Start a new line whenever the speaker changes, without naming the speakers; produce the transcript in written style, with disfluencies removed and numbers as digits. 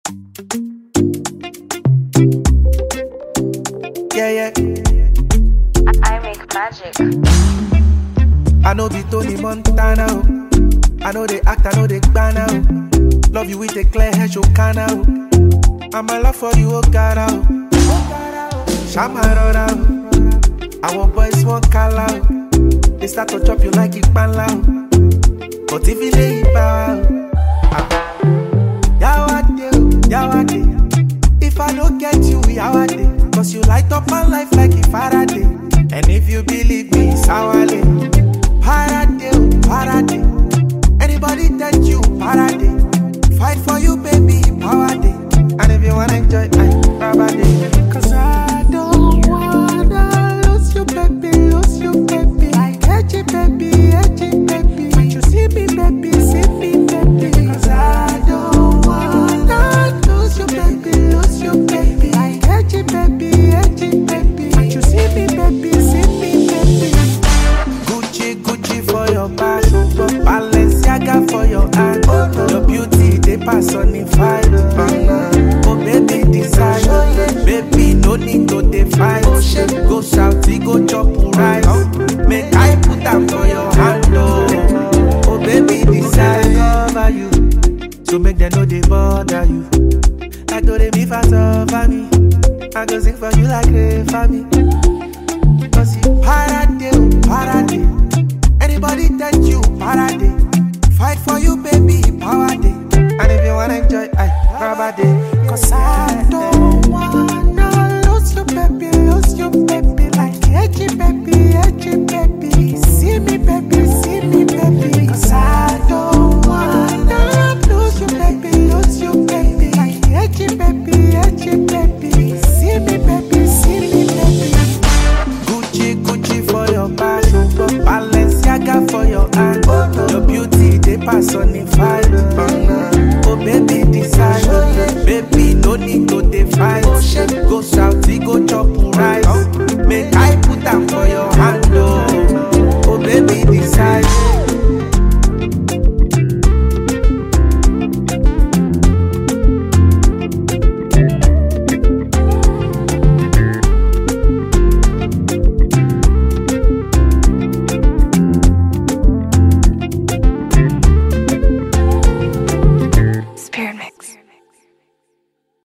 Yeah, yeah.
I make magic.
I know be Tony Montana. Oh. I know they act, I know they banana. Oh. Love you with a clear head, show canna. Oh. I'm a love for you, oh cara. Oh. Shamarora. Oh. Our boys won't call out. They start to chop you like it pan loud. But if it ain't power, Yawade. If I don't get you, Yawade. Cause you light up my life like a Faraday. And if you believe me, Sawale. Parade. Anybody that you, Parade. Fight for you, baby, power day. And if you wanna enjoy, power day. Cause I don't wanna lose you, baby. Like edgy, baby. Can't you see me, baby? Cause I don't wanna lose you, baby. Like edgy, baby. Can't you see me, baby? Gucci for your back, Balenciaga for your hand. Your beauty, they personified. Oh baby, desire. Baby, no need to define. Go shouty, go chop rice. Make I put them for your hand. Oh baby, desire. Cover you, so make them know they bother you. Like do they me fast over me. I go sing for you like a family. Cause you parade. Anybody that you parade. Fight for you, baby, power day. And if you wanna enjoy, power day. Cause I don't wanna lose you, baby. Like edgy, baby. See me, baby. Cause I don't wanna lose you, baby. Like edgy, baby. See me, baby. Gucci for your back, Balenciaga for your hand. Your beauty, they personified.